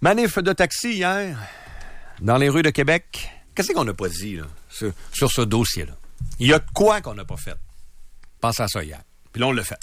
Manif de taxi hier, dans les rues de Québec. Qu'est-ce qu'on n'a pas dit là, sur ce dossier-là? Il y a de quoi qu'on n'a pas fait? Pensez à ça hier. Puis là, on l'a fait.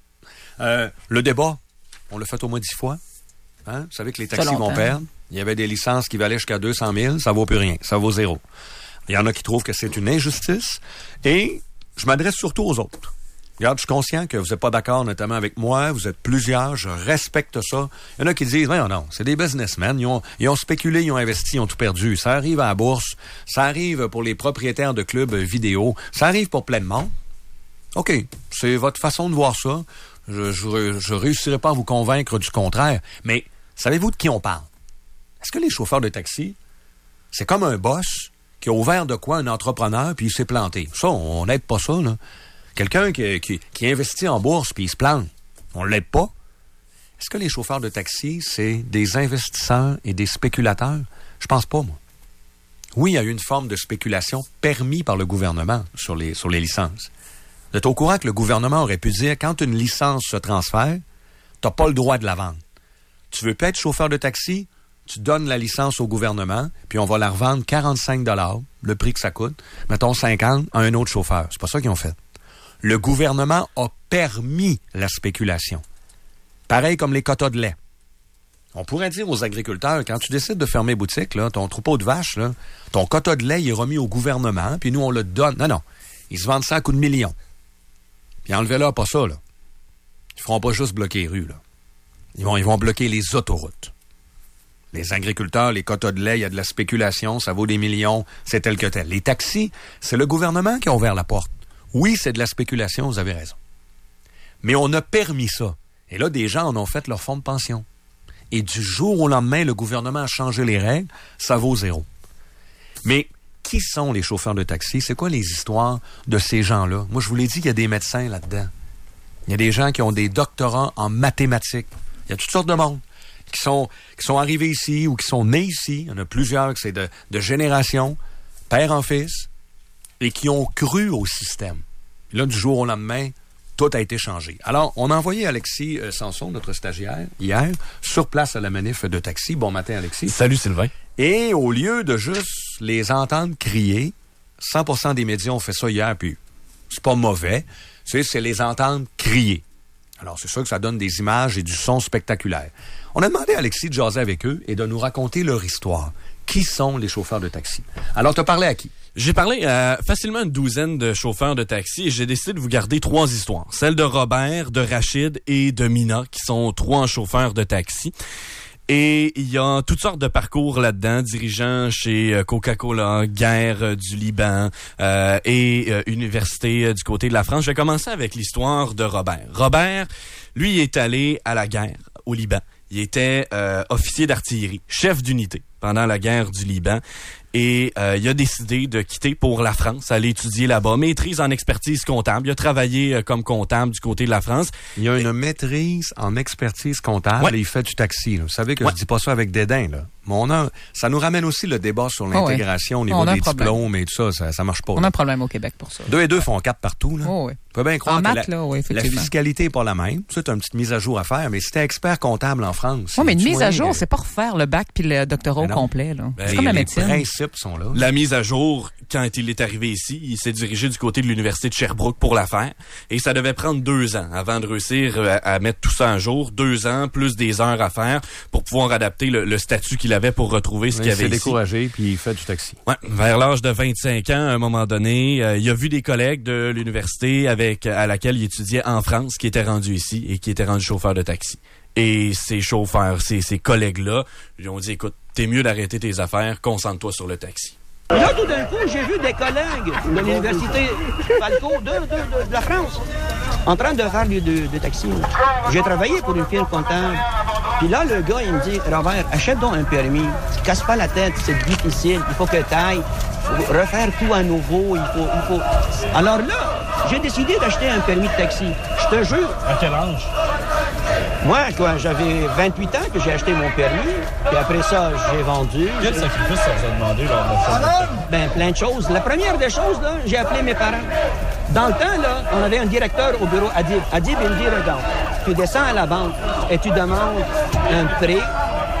Le débat, on l'a fait au moins 10 fois. Hein? Vous savez que les taxis vont perdre. Il y avait des licences qui valaient jusqu'à 200 000. Ça vaut plus rien. Ça vaut zéro. Il y en a qui trouvent que c'est une injustice. Et je m'adresse surtout aux autres. Regarde, je suis conscient que vous n'êtes pas d'accord, notamment avec moi. Vous êtes plusieurs. Je respecte ça. Il y en a qui disent, non, c'est des businessmen. Ils ont spéculé, ils ont investi, ils ont tout perdu. Ça arrive à la bourse. Ça arrive pour les propriétaires de clubs vidéo. Ça arrive pour plein de monde. OK. C'est votre façon de voir ça. Je réussirai pas à vous convaincre du contraire. Mais savez-vous de qui on parle? Est-ce que les chauffeurs de taxi, c'est comme un boss qui a ouvert de quoi un entrepreneur puis il s'est planté? Ça, on n'aide pas ça, là. Quelqu'un qui investit en bourse puis il se plante, on l'aide pas. Est-ce que les chauffeurs de taxi, c'est des investisseurs et des spéculateurs? Je pense pas, moi. Oui, il y a eu une forme de spéculation permise par le gouvernement sur les licences. Vous êtes au courant que le gouvernement aurait pu dire, quand une licence se transfère, t'as pas le droit de la vendre. Tu veux pas être chauffeur de taxi? Tu donnes la licence au gouvernement, puis on va la revendre 45 $, le prix que ça coûte, mettons 50 à un autre chauffeur. C'est pas ça qu'ils ont fait. Le gouvernement a permis la spéculation. Pareil comme les quotas de lait. On pourrait dire aux agriculteurs, quand tu décides de fermer boutique, là, ton troupeau de vaches, là, ton quota de lait il est remis au gouvernement, puis nous, on le donne. Non. Ils se vendent ça à coups de millions. Puis enlevez-leur pas ça, là. Ils feront pas juste bloquer les rues, là. Ils vont bloquer les autoroutes. Les agriculteurs, les quotas de lait, il y a de la spéculation, ça vaut des millions, c'est tel que tel. Les taxis, c'est le gouvernement qui a ouvert la porte. Oui, c'est de la spéculation, vous avez raison. Mais on a permis ça. Et là, des gens en ont fait leur fonds de pension. Et du jour au lendemain, le gouvernement a changé les règles, ça vaut zéro. Mais qui sont les chauffeurs de taxi? C'est quoi les histoires de ces gens-là? Moi, je vous l'ai dit qu'il y a des médecins là-dedans. Il y a des gens qui ont des doctorats en mathématiques. Il y a toutes sortes de monde qui sont arrivés ici ou qui sont nés ici. Il y en a plusieurs qui c'est de génération, père en fils, et qui ont cru au système. Et là, du jour au lendemain, tout a été changé. Alors, on a envoyé Alexis Sanson, notre stagiaire, hier, sur place à la manif de taxi. Bon matin, Alexis. Salut, Sylvain. Et au lieu de juste les entendre crier, 100% des médias ont fait ça hier, puis c'est pas mauvais, c'est les entendre crier. Alors, c'est sûr que ça donne des images et du son spectaculaire. On a demandé à Alexis de jaser avec eux et de nous raconter leur histoire. Qui sont les chauffeurs de taxi? Alors, tu as parlé à qui? J'ai parlé à facilement une douzaine de chauffeurs de taxi et j'ai décidé de vous garder 3 histoires. Celle de Robert, de Rachid et de Mina, qui sont 3 chauffeurs de taxi. Et il y a toutes sortes de parcours là-dedans, dirigeants chez Coca-Cola, guerre du Liban et université du côté de la France. Je vais commencer avec l'histoire de Robert. Robert, lui, est allé à la guerre au Liban. Il était officier d'artillerie, chef d'unité pendant la guerre du Liban. Et il a décidé de quitter pour la France, aller étudier là-bas. Maîtrise en expertise comptable. Il a travaillé comme comptable du côté de la France. Il y a une maîtrise en expertise comptable et il fait du taxi. Là. Vous savez que je dis pas ça avec dédain. Là. Mais ça nous ramène aussi le débat sur l'intégration au niveau des diplômes et tout ça. Ça marche pas. On a un problème au Québec pour ça. 2 et 2 font 4 partout. Là. Oh, oui. On peut bien croire en que maths, la fiscalité n'est pas la même. C'est une petite mise à jour à faire. Mais si t'es expert comptable en France... Oui, mais une mise à jour, c'est pas refaire le bac puis le doctorat au complet. Là. C'est comme la médecine. Les principes sont là. La mise à jour, quand il est arrivé ici, il s'est dirigé du côté de l'Université de Sherbrooke pour la faire. Et ça devait prendre 2 ans avant de réussir à mettre tout ça à jour. 2 ans, plus des heures à faire pour pouvoir adapter le statut qu'il avait pour retrouver ce qu'il avait ici. Il s'est découragé puis il fait du taxi. Ouais, vers l'âge de 25 ans, à un moment donné, il a vu des collègues de l'université à laquelle il étudiait en France qui étaient rendus ici et qui étaient rendus chauffeurs de taxi. Et ces chauffeurs, ces collègues-là, lui ont dit, écoute, t'es mieux d'arrêter tes affaires, concentre-toi sur le taxi. Là, tout d'un coup, j'ai vu des collègues de l'université Falco de la France en train de faire du taxi. J'ai travaillé pour une firme comptable. Puis là, le gars, il me dit, Robert, achète donc un permis. Casse pas la tête, c'est difficile. Il faut que tu ailles refaire tout à nouveau. Il faut... Alors là, j'ai décidé d'acheter un permis de taxi. Je te jure. À quel âge? Moi, j'avais 28 ans que j'ai acheté mon permis. Puis après ça, j'ai vendu. Quel sacrifice ça vous a demandé lors de ça? Ben, plein de choses. La première des choses, là, j'ai appelé mes parents. Dans le temps, là, on avait un directeur au bureau, Adib. Adib, il me dit, regarde, tu descends à la banque et tu demandes un prêt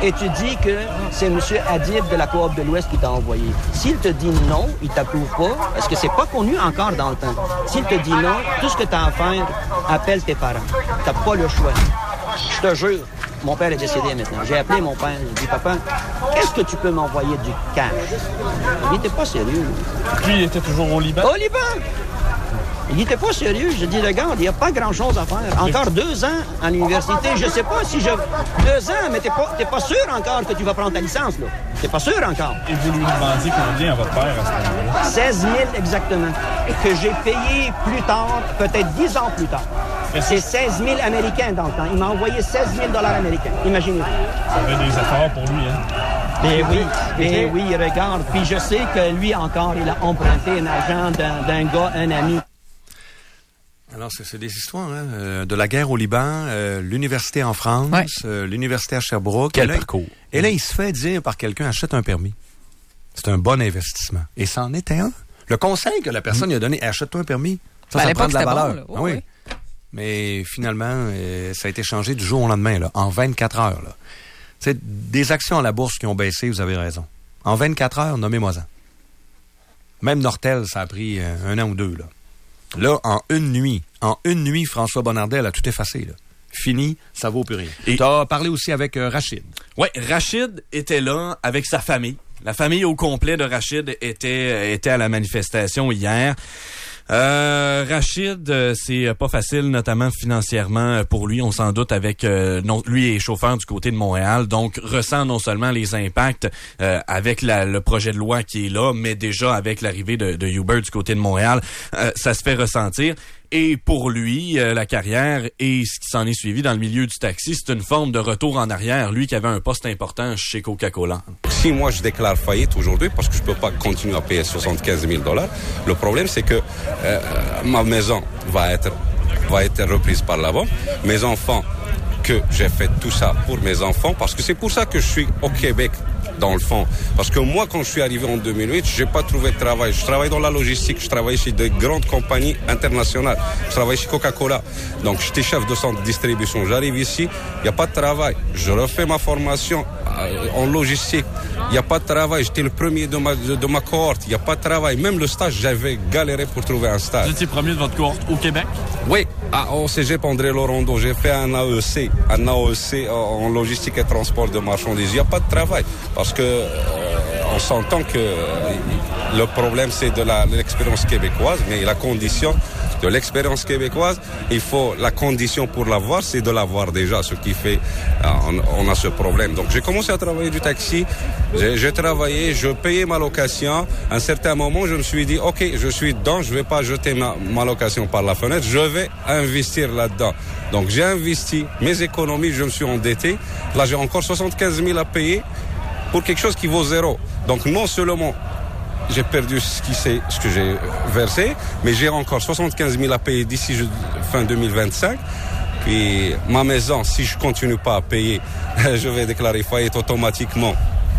et tu dis que c'est M. Adib de la Coop de l'Ouest qui t'a envoyé. S'il te dit non, il t'approuve pas, parce que c'est pas connu encore dans le temps. S'il te dit non, tout ce que tu as à faire, appelle tes parents. T'as pas le choix. Je te jure, mon père est décédé maintenant. J'ai appelé mon père, j'ai dit, papa, est-ce que tu peux m'envoyer du cash? Il n'était pas sérieux. Lui, il était toujours au Liban? Au Liban! Il n'était pas sérieux. Je dis, regarde, il n'y a pas grand-chose à faire. Encore 2 ans à l'université. Je sais pas si 2 ans, mais t'es pas sûr encore que tu vas prendre ta licence, là. T'es pas sûr encore. Et vous lui demandiez combien à votre père à ce moment-là? 16 000 exactement. Que j'ai payé plus tard, peut-être 10 ans plus tard. C'est 16 000 Américains dans le temps. Il m'a envoyé 16 000 américains. Imaginez-vous. Ça fait des efforts pour lui, hein? Mais oui, regarde. Puis je sais que lui encore, il a emprunté un argent d'un gars, un ami. Alors, c'est des histoires, hein, de la guerre au Liban, l'université en France, l'université à Sherbrooke. Quel parcours. Et là, il se fait dire par quelqu'un, achète un permis. C'est un bon investissement. Et c'en était un. Le conseil que la personne lui a donné, achète-toi un permis. Ça prend de la valeur. Bon, oui. Mais finalement, ça a été changé du jour au lendemain, là, en 24 heures. Là. C'est des actions à la bourse qui ont baissé, vous avez raison. En 24 heures, nommez-moi-en. Même Nortel, ça a pris 1 an ou 2, là. Là, en une nuit, François Bonnardel a tout effacé, là. Fini, ça vaut plus rien. Et tu as parlé aussi avec Rachid. Oui, Rachid était là avec sa famille. La famille au complet de Rachid était à la manifestation hier. Rachid, c'est pas facile, notamment financièrement pour lui. On s'en doute avec lui est chauffeur du côté de Montréal, donc ressent non seulement les impacts avec le projet de loi qui est là, mais déjà avec l'arrivée de Uber du côté de Montréal, ça se fait ressentir. Et pour lui, la carrière et ce qui s'en est suivi dans le milieu du taxi, c'est une forme de retour en arrière. Lui qui avait un poste important chez Coca-Cola. Si moi je déclare faillite aujourd'hui parce que je peux pas continuer à payer 75 000 $, le problème c'est que ma maison va être reprise par la banque. Mes enfants, que j'ai fait tout ça pour mes enfants, parce que c'est pour ça que je suis au Québec. Dans le fond. Parce que moi, quand je suis arrivé en 2008, j'ai pas trouvé de travail. Je travaille dans la logistique, je travaille chez de grandes compagnies internationales. Je travaille chez Coca-Cola. Donc, j'étais chef de centre de distribution. J'arrive ici, il n'y a pas de travail. Je refais ma formation en logistique. Il n'y a pas de travail. J'étais le premier de ma cohorte. Il n'y a pas de travail. Même le stage, j'avais galéré pour trouver un stage. Vous étiez premier de votre cohorte au Québec? Oui, au Cégep André Laurendeau. J'ai fait un AEC en logistique et transport de marchandises. Il n'y a pas de travail. Parce que on s'entend que le problème c'est de l'expérience québécoise, mais la condition de l'expérience québécoise, la condition pour l'avoir, c'est de l'avoir déjà, ce qui fait on a ce problème. Donc j'ai commencé à travailler du taxi, j'ai travaillé, je payais ma location. À un certain moment, je me suis dit, ok, je suis dedans, je vais pas jeter ma location par la fenêtre, je vais investir là-dedans. Donc j'ai investi mes économies, je me suis endetté. Là, j'ai encore 75 000 à payer pour quelque chose qui vaut 0. Donc non seulement j'ai perdu ce que j'ai versé, mais j'ai encore 75 000 à payer d'ici fin 2025. Puis ma maison, si je continue pas à payer, je vais déclarer faillite automatiquement.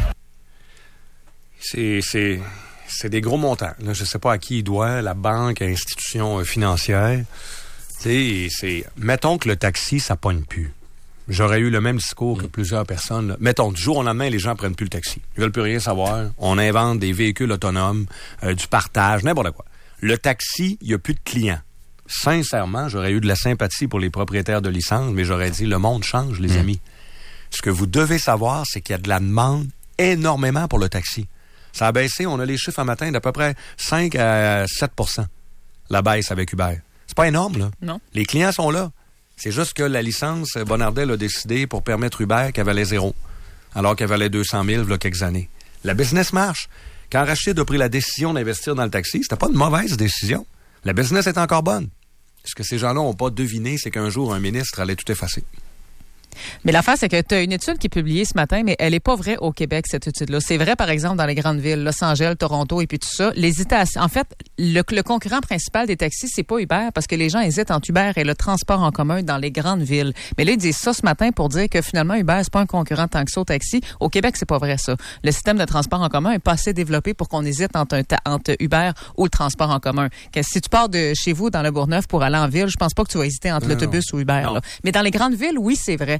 C'est des gros montants. Là, je sais pas à qui il doit, la banque, l'institution financière. Mettons que le taxi, ça pogne plus. J'aurais eu le même discours que plusieurs personnes. Là. Mettons, du jour au lendemain, les gens prennent plus le taxi. Ils veulent plus rien savoir. On invente des véhicules autonomes, du partage, n'importe quoi. Le taxi, il n'y a plus de clients. Sincèrement, j'aurais eu de la sympathie pour les propriétaires de licences, mais j'aurais dit, le monde change, les amis. Ce que vous devez savoir, c'est qu'il y a de la demande énormément pour le taxi. Ça a baissé, on a les chiffres un matin d'à peu près 5 à 7 % la baisse avec Uber. C'est pas énorme, là. Non. Les clients sont là. C'est juste que la licence, Bonnardel a décidé pour permettre Uber qu'elle valait 0, alors qu'elle valait 200 000 il y a quelques années. La business marche. Quand Rachid a pris la décision d'investir dans le taxi, c'était pas une mauvaise décision. La business est encore bonne. Ce que ces gens-là n'ont pas deviné, c'est qu'un jour, un ministre allait tout effacer. Mais l'affaire, c'est que tu as une étude qui est publiée ce matin, mais elle n'est pas vraie au Québec, cette étude-là. C'est vrai, par exemple, dans les grandes villes, Los Angeles, Toronto et puis tout ça. L'hésitation. En fait, le concurrent principal des taxis, c'est pas Uber, parce que les gens hésitent entre Uber et le transport en commun dans les grandes villes. Mais là, ils disent ça ce matin pour dire que finalement, Uber, c'est pas un concurrent tant que ça au taxi. Au Québec, c'est pas vrai, ça. Le système de transport en commun est pas assez développé pour qu'on hésite entre Uber ou le transport en commun. Si tu pars de chez vous, dans le Bourgneuf, pour aller en ville, je pense pas que tu vas hésiter entre l'autobus ou Uber. Là. Mais dans les grandes villes, oui, c'est vrai.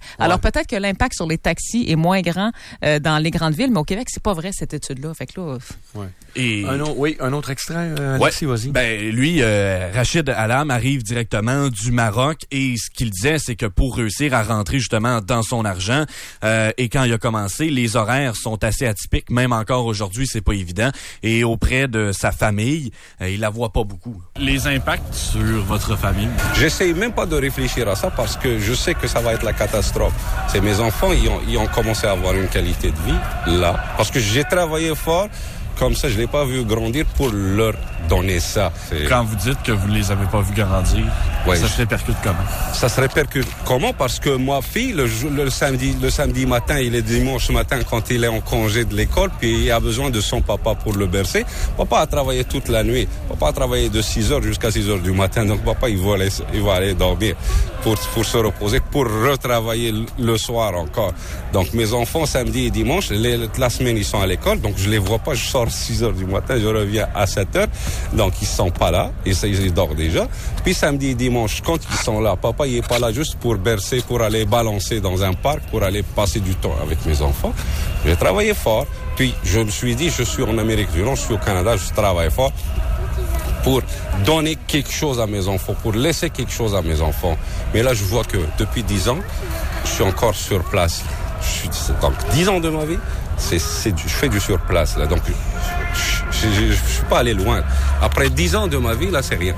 Alors peut-être que l'impact sur les taxis est moins grand dans les grandes villes, mais au Québec, c'est pas vrai cette étude-là. Fait que là, Et un autre extrait, Alexis, vas-y. Ben lui, Rachid Alam arrive directement du Maroc et ce qu'il disait, c'est que pour réussir à rentrer justement dans son argent, et quand il a commencé, les horaires sont assez atypiques, même encore aujourd'hui, c'est pas évident. Et auprès de sa famille, il la voit pas beaucoup. Les impacts sur votre famille? J'essaye même pas de réfléchir à ça parce que je sais que ça va être la catastrophe. C'est mes enfants, ils ont commencé à avoir une qualité de vie là. Parce que j'ai travaillé fort. Comme ça, je l'ai pas vu grandir pour leur donner ça. Quand vous dites que vous ne les avez pas vus grandir, ça se répercute comment? Ça se répercute comment? Parce que ma fille, le samedi matin et le dimanche matin, quand il est en congé de l'école, puis il a besoin de son papa pour le bercer. Papa a travaillé toute la nuit. Papa a travaillé de 6h jusqu'à 6h du matin. Donc papa, il va aller dormir pour se reposer, pour retravailler le soir encore. Donc mes enfants, samedi et dimanche, la semaine, ils sont à l'école. Donc je les vois pas. Je sors 6h du matin, je reviens à 7h. Donc, ils sont pas là. Ils dorment déjà. Puis, samedi et dimanche, quand ils sont là, papa, il est pas là juste pour bercer, pour aller balancer dans un parc, pour aller passer du temps avec mes enfants. J'ai travaillé fort. Puis, je me suis dit, je suis en Amérique du Nord, je suis au Canada, je travaille fort pour donner quelque chose à mes enfants, pour laisser quelque chose à mes enfants. Mais là, je vois que depuis 10 ans, je suis encore sur place. Donc, 10 ans de ma vie, je fais du sur place, là. Donc, je ne suis pas allé loin. Après 10 ans de ma vie, là, c'est rien.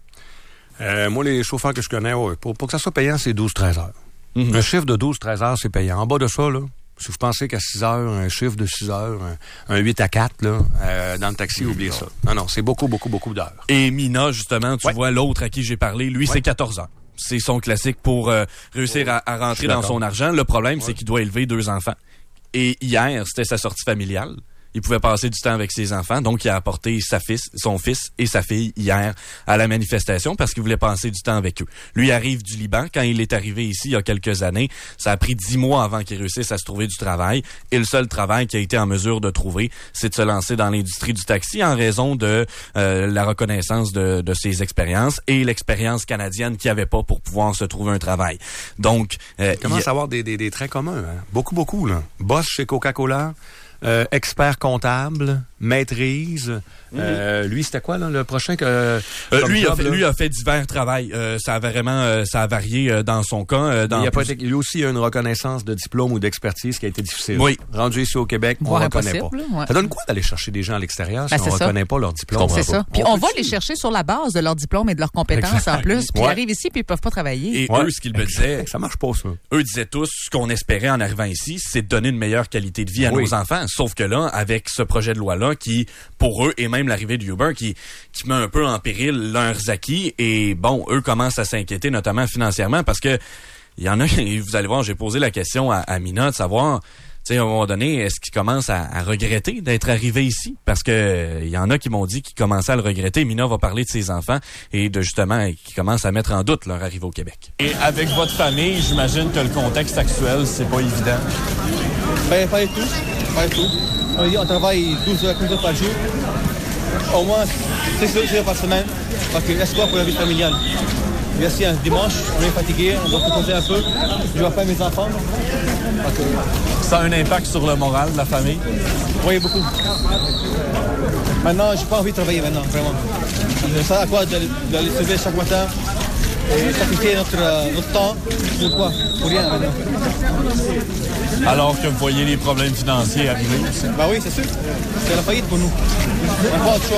Moi, les chauffeurs que je connais, pour que ça soit payant, c'est 12-13 heures. Un chiffre de 12-13 heures, c'est payant. En bas de ça, là, si vous pensez qu'à 6 heures, un chiffre de 6 heures, un 8 à 4, là, dans le taxi, oubliez ça. Non, c'est beaucoup d'heures. Et Mina, justement, tu vois, l'autre à qui j'ai parlé, lui, c'est 14 heures. C'est son classique pour réussir à rentrer dans son argent. Le problème, c'est qu'il doit élever 2 enfants. Et hier, c'était sa sortie familiale. Il pouvait passer du temps avec ses enfants, donc il a apporté son fils et sa fille hier à la manifestation parce qu'il voulait passer du temps avec eux. Lui arrive du Liban. Quand il est arrivé ici il y a quelques années, ça a pris 10 mois avant qu'il réussisse à se trouver du travail. Et le seul travail qu'il a été en mesure de trouver, c'est de se lancer dans l'industrie du taxi en raison de la reconnaissance de ses expériences et l'expérience canadienne qu'il avait pas pour pouvoir se trouver un travail. Donc, il commence à avoir des traits communs. Hein? Beaucoup, là. Boss chez Coca-Cola. Expert comptable, maîtrise. Lui, c'était quoi là, le prochain que lui a fait divers travail. Ça a varié dans son cas. Lui aussi, il a une reconnaissance de diplôme ou d'expertise qui a été difficile. Oui. Rendu ici au Québec, on ne reconnaît pas. Ouais. Ça donne quoi d'aller chercher des gens à l'extérieur si on ne reconnaît pas leur diplôme? C'est ça. Puis on va les chercher sur la base de leur diplôme et de leurs compétences en plus. Puis ils arrivent ici puis ils peuvent pas travailler. Et eux, ce qu'ils me disaient, ça marche pas ça. Eux disaient tous ce qu'on espérait en arrivant ici, c'est de donner une meilleure qualité de vie à nos enfants. Sauf que là, avec ce projet de loi-là, qui, pour eux, et même l'arrivée de Uber, qui met un peu en péril leurs acquis, et bon, eux commencent à s'inquiéter, notamment financièrement, parce que il y en a, vous allez voir, j'ai posé la question à Mina de savoir, tu sais, à un moment donné, est-ce qu'ils commencent à regretter d'être arrivés ici? Parce que il y en a qui m'ont dit qu'ils commençaient à le regretter. Mina va parler de ses enfants et de justement, qui commencent à mettre en doute leur arrivée au Québec. Et avec votre famille, j'imagine que le contexte actuel, c'est pas évident. Ben, pas du tout. On travaille 12 heures par jour. Au moins 6 heures par semaine. Parce que l'espoir pour la vie familiale. Bien sûr, un dimanche, on est fatigué, on doit se poser un peu. Je vois pas mes enfants. Ça a un impact sur le moral de la famille? Oui, beaucoup. Maintenant, j'ai pas envie de travailler maintenant, vraiment. Je sais à quoi d'aller se lever chaque matin et sacrifier notre temps. Pour quoi? Pour rien maintenant. Alors que vous voyez les problèmes financiers arriver aussi. Bah oui, c'est sûr. C'est la faillite pour nous. On n'a pas autre choix.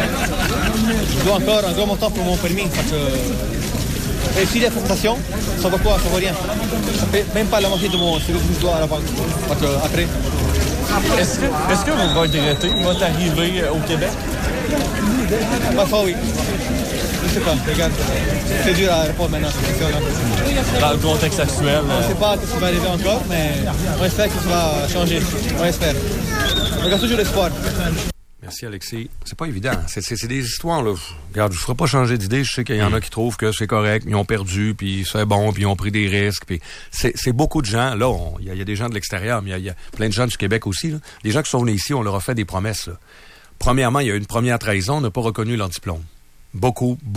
Je dois encore un grand montant pour mon permis. Parce que... Et si les prestations, ça vaut quoi? Ça vaut rien. Ça fait même pas la moitié de mon service que je dois à la banque. Après. Est-ce que vous regrettez votre arrivée au Québec? Parfois, oui. Je sais pas, regarde. C'est dur à répondre maintenant. Dans le contexte actuel. On ne sait pas ce qui va arriver encore, mais on espère que ça va changer. On espère. On garde toujours l'espoir. Merci, Alexis. C'est pas évident. C'est des histoires, là. Regarde, je ne ferai pas changer d'idée. Je sais qu'il y en a qui trouvent que c'est correct, ils ont perdu, puis c'est bon, puis ils ont pris des risques. Puis c'est beaucoup de gens. Là, il y a des gens de l'extérieur, mais il y a plein de gens du Québec aussi. Là. Les gens qui sont venus ici, on leur a fait des promesses. Là. Premièrement, il y a eu une première trahison, on n'a pas reconnu leur diplôme. Beaucoup.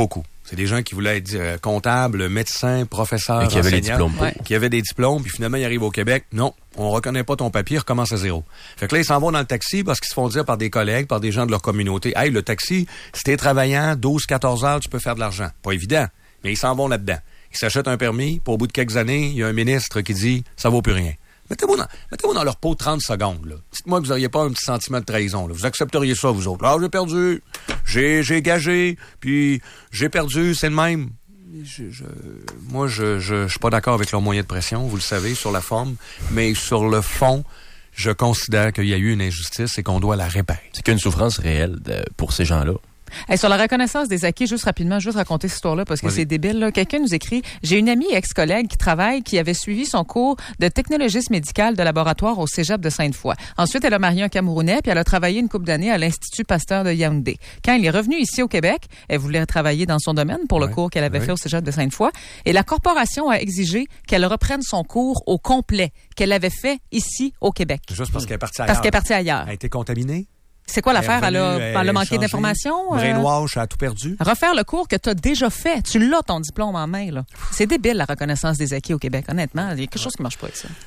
C'est des gens qui voulaient être comptables, médecins, professeurs, et qui avaient les enseignants, diplômes. qui avaient des diplômes, puis finalement, ils arrivent au Québec. Non, on reconnaît pas ton papier, recommence à zéro. Fait que là, ils s'en vont dans le taxi parce qu'ils se font dire par des collègues, par des gens de leur communauté, « Hey, le taxi, si t'es travaillant 12-14 heures, tu peux faire de l'argent. » Pas évident, mais ils s'en vont là-dedans. Ils s'achètent un permis, puis au bout de quelques années, il y a un ministre qui dit « Ça vaut plus rien. » Mettez-vous dans leur peau 30 secondes. Là. Dites-moi que vous n'auriez pas un petit sentiment de trahison. Là. Vous accepteriez ça, vous autres. Là, j'ai perdu, j'ai gagé, puis j'ai perdu, c'est le même. Moi, je suis pas d'accord avec leur moyen de pression, vous le savez, sur la forme, mais sur le fond, je considère qu'il y a eu une injustice et qu'on doit la réparer. C'est qu'une souffrance réelle pour ces gens-là. Hey, sur la reconnaissance des acquis, juste rapidement, juste raconter cette histoire-là parce que c'est débile. Là. Quelqu'un nous écrit, j'ai une amie ex-collègue qui avait suivi son cours de technologiste médical de laboratoire au Cégep de Sainte-Foy. Ensuite, elle a marié un Camerounais puis elle a travaillé une couple d'années à l'Institut Pasteur de Yaoundé. Quand elle est revenue ici au Québec, elle voulait travailler dans son domaine pour le cours qu'elle avait fait au Cégep de Sainte-Foy et la corporation a exigé qu'elle reprenne son cours au complet qu'elle avait fait ici au Québec. Juste parce qu'elle est partie ailleurs. Parce qu'elle est partie ailleurs. Elle a été contaminée? C'est quoi l'affaire? Elle a manqué d'informations? Brainwash, elle a tout perdu? Refaire le cours que tu as déjà fait. Tu l'as, ton diplôme en main. Là. C'est débile, la reconnaissance des acquis au Québec. Honnêtement, il y a quelque chose qui marche pas avec ça.